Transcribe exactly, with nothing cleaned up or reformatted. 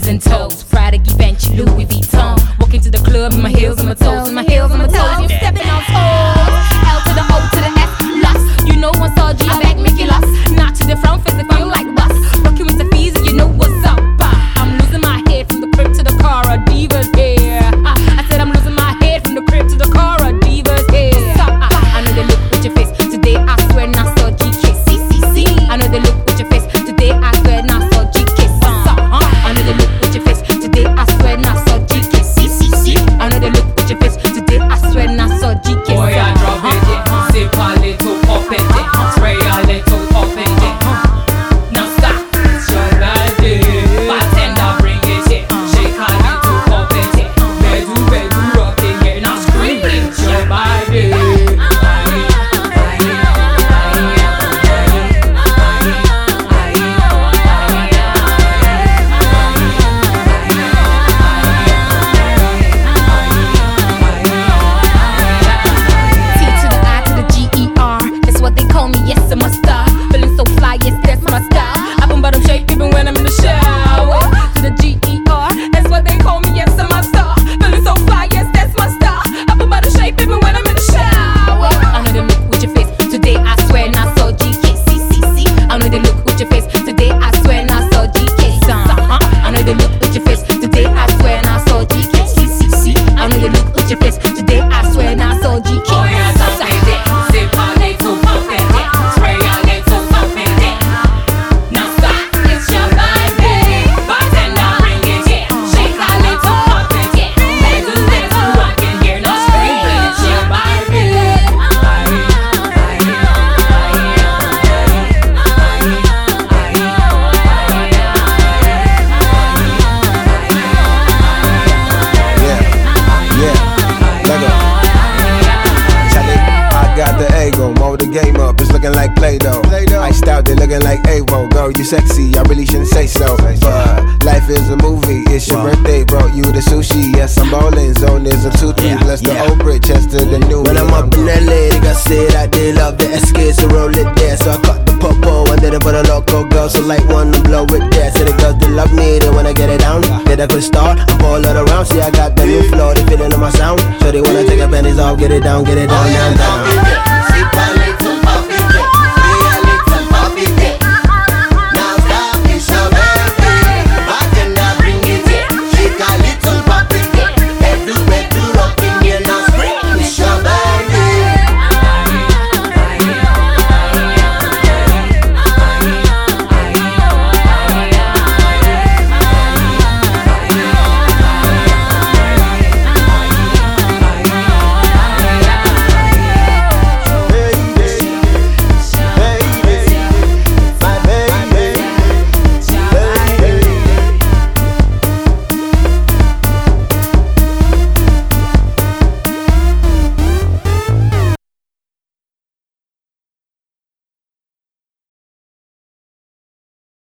and toes. Prada, Givenchy, Louis Vuitton. Walking to the club in my heels and my toes, and my heels and my toes. You're stepping on toes. L to the O to the S, lost. You know one saw G back, make you lost. Not to the front, face it feel like bus. Rocking with the fees, and you know what's up. I'm losing my head from the crib to the car, a diva's here. I said I'm losing my head from the crib to the car, a diva's here. I know they look with your face today. I swear, not so G K C C C. I know they look with your face today. I swear, not so G K C C. I know they look with your face today. I swear, not so G K C C. I know they look with your face today. I swear, not so G K C C. Boy, I drop it, yeah. Sip a little, pop it, yeah. Spray a little, pop it, yeah. Now stop, it's your birthday. Bartender, bring it, yeah. Shake a little, pop it, yeah. Bedu, bedu, rock it, yeah. Now scream, it's your birthday. You sexy, I really shouldn't say so. But life is a movie, it's your birthday, brought you the sushi. Yes, I'm ballin', zone is a two three. Bless the old bridge, Chester, the new. When I'm up in L A, they got say that they love the S K, so roll it there. So I cut the popo and did it for the local girls, so like one to blow it there. So the girls, they love me, they wanna get it down. Get a good start, I ball it around. See, I got the new flow, they feelin' on my sound. So they wanna take a panties off, get it down, get it down, down, down.